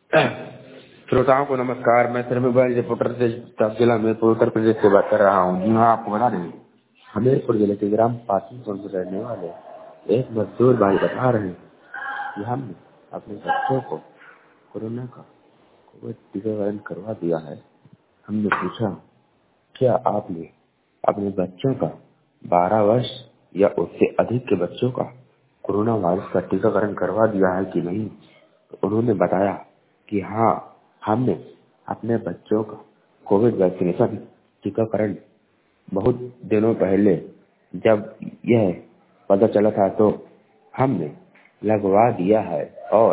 श्रोताओं को नमस्कार। मैं सिर्फ मोबाइल रिपोर्टर से जिला हमीरपुर उत्तर प्रदेश से बात कर रहा हूँ। जी हाँ, आपको बता दें, हमीरपुर जिले के ग्राम पाटनपुर में रहने वाले एक मजदूर भाई बता रहे हैं कि हमने अपने बच्चों को कोरोना का कोविड टीकाकरण करवा दिया है। हमने पूछा, क्या आपने अपने बच्चों का 12 वर्ष या उससे अधिक के बच्चों का कोरोना वायरस का टीकाकरण करवा दिया है कि नहीं? तो उन्होंने बताया कि हाँ, हमने अपने बच्चों का कोविड वैक्सीनेशन टीकाकरण बहुत दिनों पहले जब यह पता चला था तो हमने लगवा दिया है, और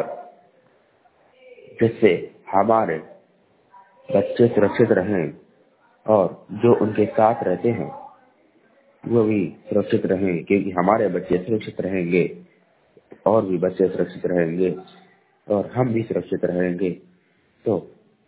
जिससे हमारे बच्चे सुरक्षित रहें और जो उनके साथ रहते हैं वो भी सुरक्षित रहें, क्योंकि हमारे बच्चे सुरक्षित रहेंगे और भी बच्चे सुरक्षित रहेंगे और हम भी सुरक्षित रहेंगे। तो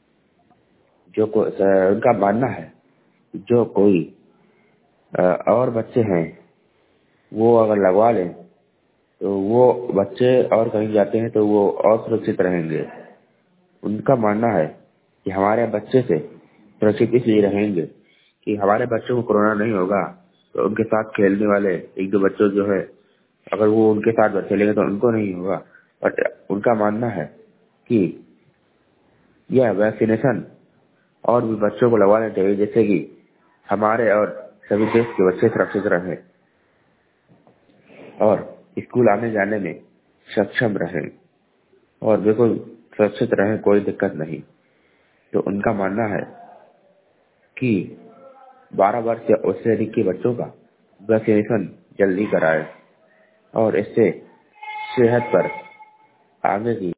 उनका मानना है, जो कोई और बच्चे हैं वो अगर लगवा लें तो वो बच्चे और कहीं जाते हैं तो वो और सुरक्षित रहेंगे। उनका मानना है कि हमारे बच्चे से सुरक्षित इसलिए रहेंगे कि हमारे बच्चों को कोरोना नहीं होगा तो उनके साथ खेलने वाले एक दो बच्चों जो है, अगर वो उनके साथ खेलेंगे तो उनको नहीं होगा। बट उनका मानना है कि यह वैक्सीनेशन और भी बच्चों को लगवाना चाहिए, जिससे कि हमारे और सभी देश के बच्चे सुरक्षित रहें और स्कूल आने जाने में सक्षम रहें और बिल्कुल सुरक्षित रहें, कोई दिक्कत नहीं। तो उनका मानना है कि 12 वर्ष या उससे अधिक के बच्चों का वैक्सीनेशन जल्दी कराएं और इससे सेहत पर आगे की